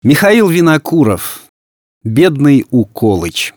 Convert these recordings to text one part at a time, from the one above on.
Михаил Винокуров. «Бедный Уколыч».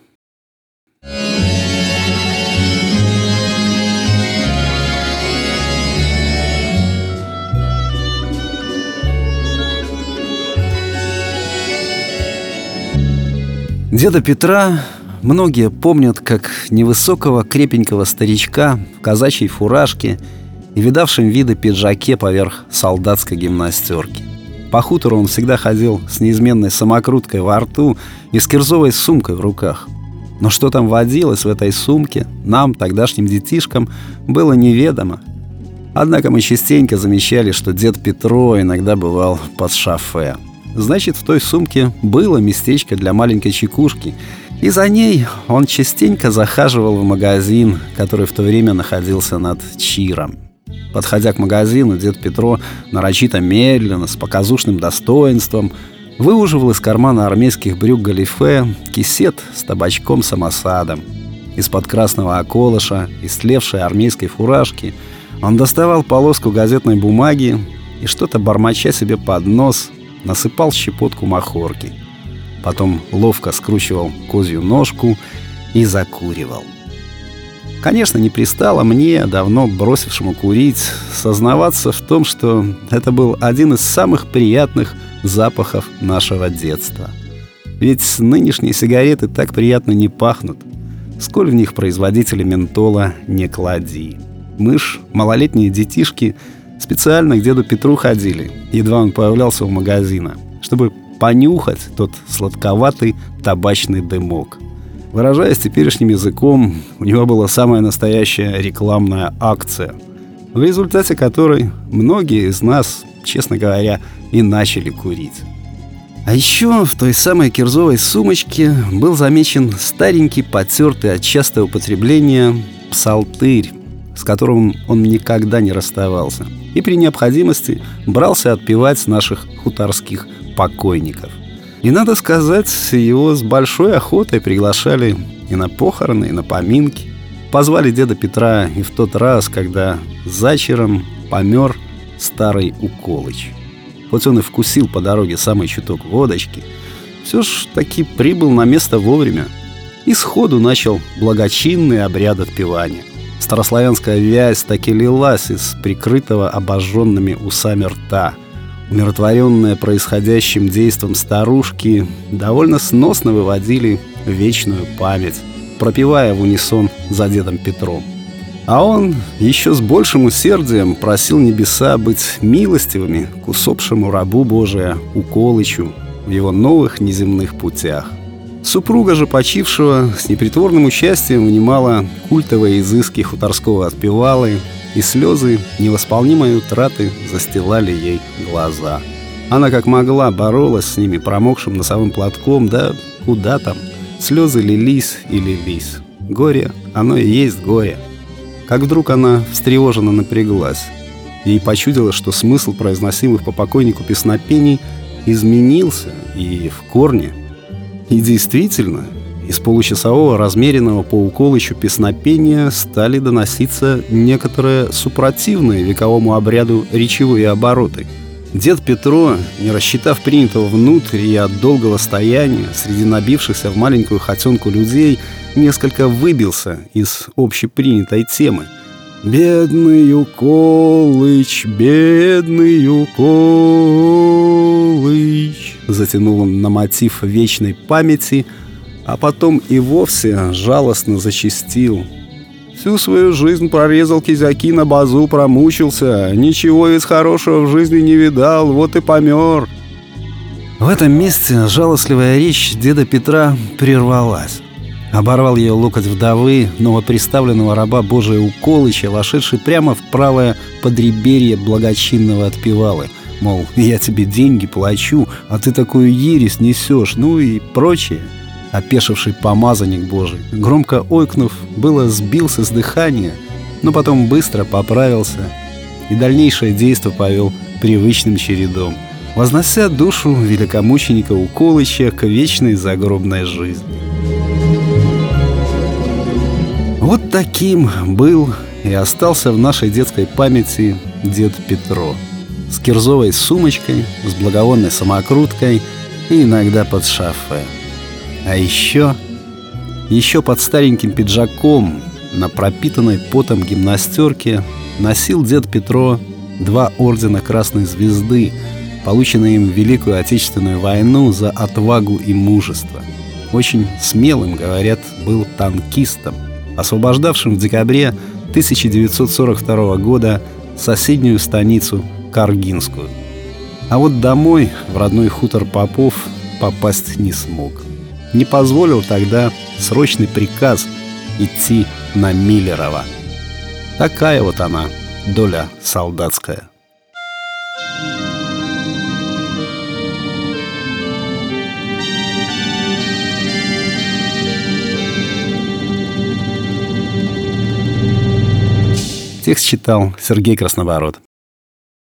Деда Петра многие помнят как невысокого крепенького старичка в казачьей фуражке и видавшем виды пиджаке поверх солдатской гимнастерки. По хутору он всегда ходил с неизменной самокруткой во рту и с кирзовой сумкой в руках. Но что там водилось в этой сумке, нам, тогдашним детишкам, было неведомо. Однако мы частенько замечали, что дед Петро иногда бывал под шофе. Значит, в той сумке было местечко для маленькой чекушки, и за ней он частенько захаживал в магазин, который в то время находился над Чиром. Подходя к магазину, дед Петро нарочито медленно, с показушным достоинством выуживал из кармана армейских брюк галифе кисет с табачком-самосадом. Из-под красного околыша, истлевшей армейской фуражки, он доставал полоску газетной бумаги и, что-то бормоча себе под нос, насыпал щепотку махорки. Потом ловко скручивал козью ножку и закуривал. Конечно, не пристало мне, давно бросившему курить, сознаваться в том, что это был один из самых приятных запахов нашего детства. Ведь нынешние сигареты так приятно не пахнут, сколь в них производители ментола не клади. Мы ж, малолетние детишки, специально к деду Петру ходили, едва он появлялся у магазина, чтобы понюхать тот сладковатый табачный дымок. Выражаясь теперешним языком, у него была самая настоящая рекламная акция, в результате которой многие из нас, честно говоря, и начали курить. А еще в той самой кирзовой сумочке был замечен старенький, потертый от частого употребления псалтырь, с которым он никогда не расставался, и при необходимости брался отпевать наших хуторских покойников. И, надо сказать, его с большой охотой приглашали и на похороны, и на поминки. Позвали деда Петра и в тот раз, когда за Чиром помер старый Уколыч. Хоть он и вкусил по дороге самый чуток водочки, все ж таки прибыл на место вовремя и сходу начал благочинный обряд отпевания. Старославянская вязь так и лилась из прикрытого обожженными усами рта. Умиротворенные происходящим действом старушки довольно сносно выводили вечную память, пропевая в унисон за дедом Петром. А он еще с большим усердием просил небеса быть милостивыми к усопшему рабу Божия Уколычу в его новых неземных путях. Супруга же почившего с непритворным участием внимала культовые изыски хуторского отпевалы, и слезы невосполнимой утраты застилали ей глаза. Она как могла боролась с ними промокшим носовым платком, да куда там, слезы лились и лились. Горе, оно и есть горе. Как вдруг она встревоженно напряглась. Ей почудилось, что смысл произносимых по покойнику песнопений изменился и в корне. И действительно, из получасового размеренного по Уколычу песнопения стали доноситься некоторые супротивные вековому обряду речевые обороты. Дед Петро, не рассчитав принятого внутрь и от долгого стояния среди набившихся в маленькую хотенку людей, несколько выбился из общепринятой темы. «Бедный Уколыч, бедный Уколыч», затянул он на мотив вечной памяти, а потом и вовсе жалостно зачастил. «Всю свою жизнь прорезал кизяки, на базу промучился, ничего из хорошего в жизни не видал, вот и помер». В этом месте жалостливая речь деда Петра прервалась. Оборвал ее локоть вдовы новоприставленного раба Божия Уколыча, вошедший прямо в правое подреберье благочинного отпевалы. Мол, я тебе деньги плачу, а ты такую ересь несешь, ну и прочее. Опешивший помазанник Божий, громко ойкнув, было сбился с дыхания, но потом быстро поправился и дальнейшее действо повел привычным чередом, вознося душу великомученика Уколыча к вечной загробной жизни. Вот таким был и остался в нашей детской памяти дед Петро. С кирзовой сумочкой, с благовонной самокруткой и иногда под шофе. А еще под стареньким пиджаком на пропитанной потом гимнастерке носил дед Петро 2 ордена Красной Звезды, полученные им в Великую Отечественную войну за отвагу и мужество. Очень смелым, говорят, был танкистом, освобождавшим в декабре 1942 года соседнюю станицу Каргинскую. А вот домой, в родной хутор Попов, попасть не смог. Не позволил тогда срочный приказ идти на Миллерово. Такая вот она, доля солдатская. Текст читал Сергей Краснобород.